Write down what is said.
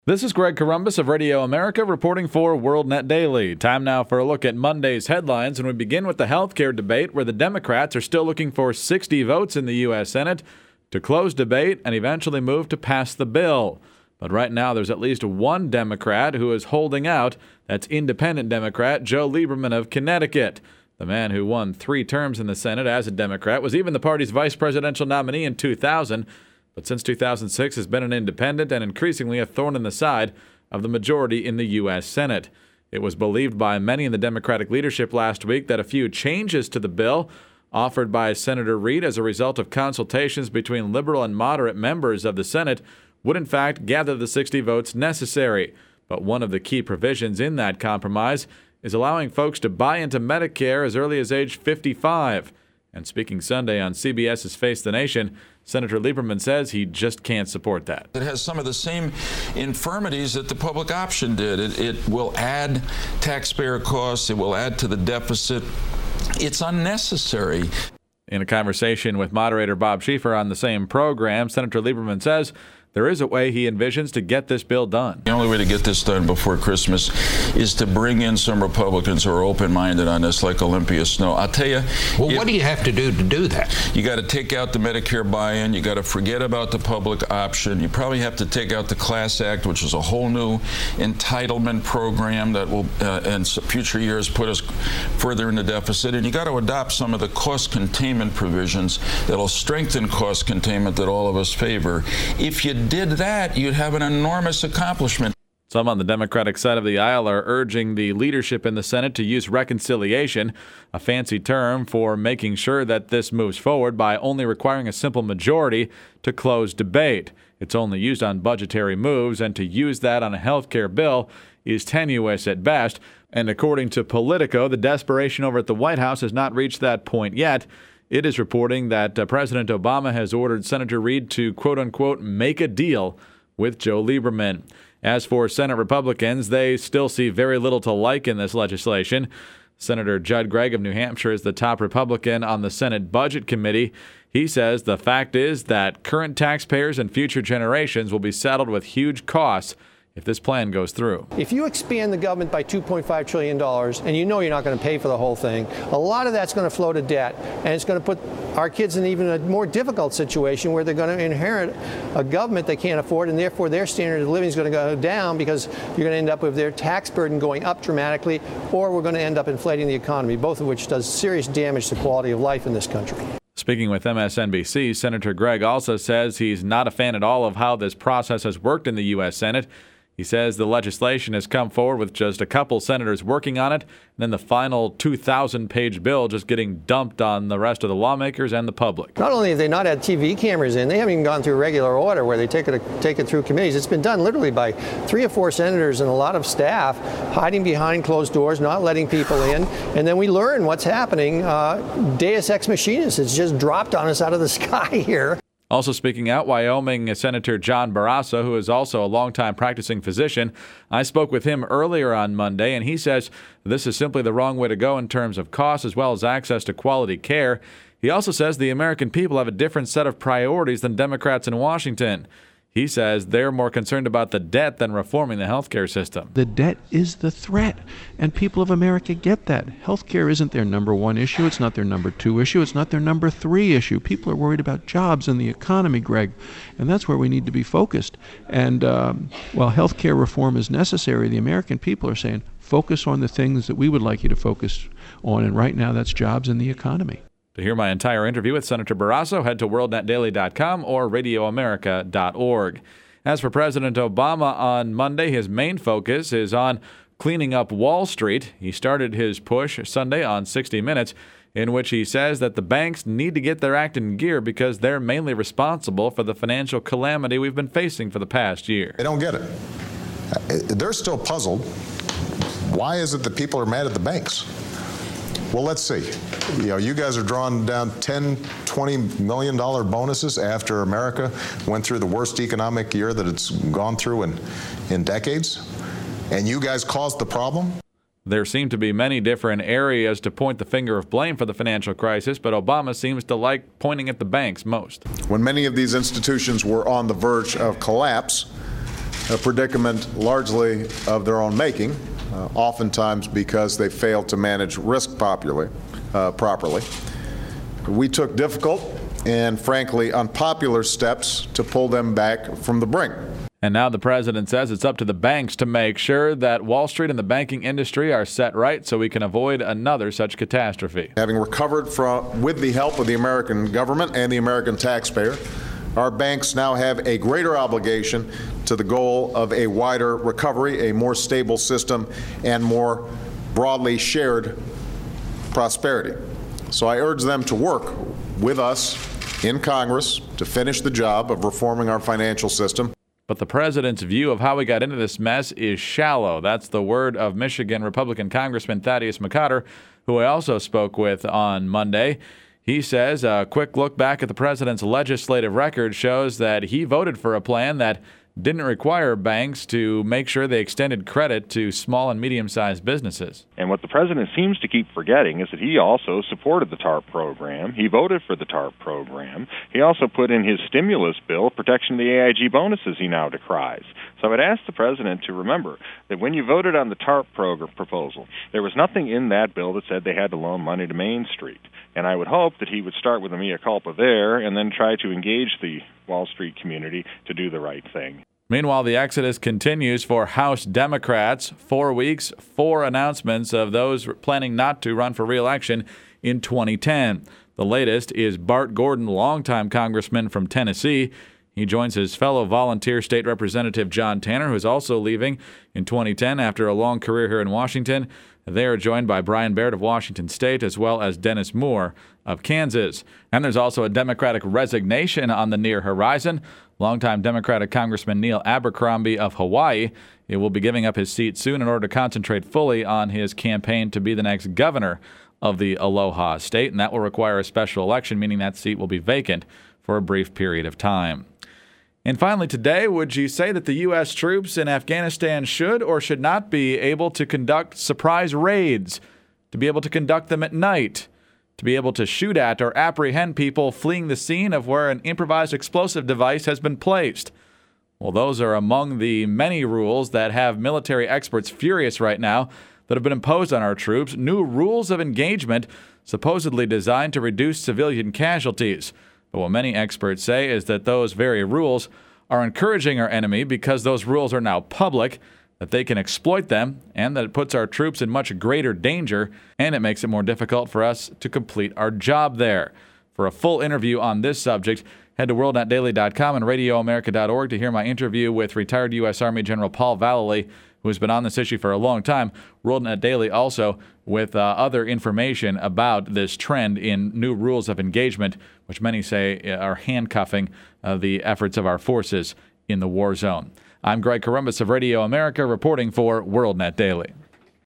This is Greg Corombos of Radio America reporting for WorldNet Daily. Time now for a look at Monday's headlines, and we begin with the healthcare debate, where the Democrats are still looking for 60 votes in the U.S. Senate to close debate and eventually move to pass the bill. But right now there's at least one Democrat who is holding out. That's independent Democrat Joe Lieberman of Connecticut. The man who won 3 terms in the Senate as a Democrat was even the party's vice presidential nominee in 2000. But since 2006 has been an independent and increasingly a thorn in the side of the majority in the U.S. Senate. It was believed by many in the Democratic leadership last week that a few changes to the bill offered by Senator Reid as a result of consultations between liberal and moderate members of the Senate would in fact gather the 60 votes necessary. But one of the key provisions in that compromise is allowing folks to buy into Medicare as early as age 55. And speaking Sunday on CBS's Face the Nation, Senator Lieberman says he just can't support that. It has some of the same infirmities that the public option did. It will add taxpayer costs. It will add to the deficit. It's unnecessary. In a conversation with moderator Bob Schieffer on the same program, Senator Lieberman says there is a way he envisions to get this bill done. The only way to get this done before Christmas is to bring in some Republicans who are open-minded on this, like Olympia Snowe. I'll tell you. Well, what do you have to do that? You got to take out the Medicare buy-in. You got to forget about the public option. You probably have to take out the Class Act, which is a whole new entitlement program that will, in future years, put us further in the deficit. And you got to adopt some of the cost containment provisions that will strengthen cost containment that all of us favor. If you did that, you'd have an enormous accomplishment. Some on the Democratic side of the aisle are urging the leadership in the Senate to use reconciliation, a fancy term for making sure that this moves forward by only requiring a simple majority to close debate. It's only used on budgetary moves, and to use that on a health care bill is tenuous at best. And according to Politico, the desperation over at the White House has not reached that point yet. It is reporting that President Obama has ordered Senator Reid to, quote-unquote, make a deal with Joe Lieberman. As for Senate Republicans, they still see very little to like in this legislation. Senator Judd Gregg of New Hampshire is the top Republican on the Senate Budget Committee. He says the fact is that current taxpayers and future generations will be saddled with huge costs if this plan goes through. If you expand the government by $2.5 trillion, and you know you're not going to pay for the whole thing, a lot of that's going to flow to debt, and it's going to put our kids in even a more difficult situation where they're going to inherit a government they can't afford, and therefore their standard of living is going to go down because you're going to end up with their tax burden going up dramatically, or we're going to end up inflating the economy, both of which does serious damage to quality of life in this country. Speaking with MSNBC, Senator Gregg also says he's not a fan at all of how this process has worked in the U.S. Senate. He says the legislation has come forward with just a couple senators working on it, and then the final 2,000-page bill just getting dumped on the rest of the lawmakers and the public. Not only have they not had TV cameras in, they haven't even gone through regular order where they take it through committees. It's been done literally by 3 or 4 senators and a lot of staff hiding behind closed doors, not letting people in. And then we learn what's happening. Deus ex machina, it's just dropped on us out of the sky here. Also speaking out, Wyoming Senator John Barrasso, who is also a longtime practicing physician. I spoke with him earlier on Monday, and he says this is simply the wrong way to go in terms of cost as well as access to quality care. He also says the American people have a different set of priorities than Democrats in Washington. He says they're more concerned about the debt than reforming the healthcare system. The debt is the threat, and people of America get that. Healthcare isn't their number 1 issue. It's not their number 2 issue. It's not their number 3 issue. People are worried about jobs and the economy, Greg, and that's where we need to be focused. And while healthcare reform is necessary, the American people are saying, focus on the things that we would like you to focus on, and right now that's jobs and the economy. To hear my entire interview with Senator Barrasso, head to WorldNetDaily.com or RadioAmerica.org. As for President Obama on Monday, his main focus is on cleaning up Wall Street. He started his push Sunday on 60 Minutes, in which he says that the banks need to get their act in gear because they're mainly responsible for the financial calamity we've been facing for the past year. They don't get it. They're still puzzled. Why is it that people are mad at the banks? Well, let's see. You guys are drawing down $10, $20 million bonuses after America went through the worst economic year that it's gone through in decades, and you guys caused the problem? There seem to be many different areas to point the finger of blame for the financial crisis, but Obama seems to like pointing at the banks most. When many of these institutions were on the verge of collapse, a predicament largely of their own making, oftentimes because they failed to manage risk properly. We took difficult and, frankly, unpopular steps to pull them back from the brink. And now the president says it's up to the banks to make sure that Wall Street and the banking industry are set right so we can avoid another such catastrophe. Having recovered with the help of the American government and the American taxpayer, our banks now have a greater obligation to the goal of a wider recovery, a more stable system, and more broadly shared prosperity. So I urge them to work with us in Congress to finish the job of reforming our financial system. But the president's view of how we got into this mess is shallow. That's the word of Michigan Republican Congressman Thaddeus McCotter, who I also spoke with on Monday. He says a quick look back at the president's legislative record shows that he voted for a plan that didn't require banks to make sure they extended credit to small and medium-sized businesses. And what the president seems to keep forgetting is that he also supported the TARP program. He voted for the TARP program. He also put in his stimulus bill protection of the AIG bonuses he now decries. So I would ask the president to remember that when you voted on the TARP proposal, there was nothing in that bill that said they had to loan money to Main Street. And I would hope that he would start with a mea culpa there and then try to engage the Wall Street community to do the right thing. Meanwhile, the exodus continues for House Democrats. 4 weeks, 4 announcements of those planning not to run for re-election in 2010. The latest is Bart Gordon, longtime congressman from Tennessee. He joins his fellow volunteer state representative John Tanner, who is also leaving in 2010 after a long career here in Washington. They are joined by Brian Baird of Washington State, as well as Dennis Moore of Kansas. And there's also a Democratic resignation on the near horizon. Longtime Democratic Congressman Neil Abercrombie of Hawaii will be giving up his seat soon in order to concentrate fully on his campaign to be the next governor of the Aloha State, and that will require a special election, meaning that seat will be vacant for a brief period of time. And finally today, would you say that the U.S. troops in Afghanistan should or should not be able to conduct surprise raids, to be able to conduct them at night, to be able to shoot at or apprehend people fleeing the scene of where an improvised explosive device has been placed? Well, those are among the many rules that have military experts furious right now that have been imposed on our troops, new rules of engagement supposedly designed to reduce civilian casualties. But what many experts say is that those very rules are encouraging our enemy because those rules are now public, that they can exploit them, and that it puts our troops in much greater danger, and it makes it more difficult for us to complete our job there. For a full interview on this subject, head to WorldNetDaily.com and RadioAmerica.org to hear my interview with retired U.S. Army General Paul Vallely, who's been on this issue for a long time. WorldNet Daily also with other information about this trend in new rules of engagement, which many say are handcuffing the efforts of our forces in the war zone. I'm Greg Corombos of Radio America reporting for WorldNet Daily.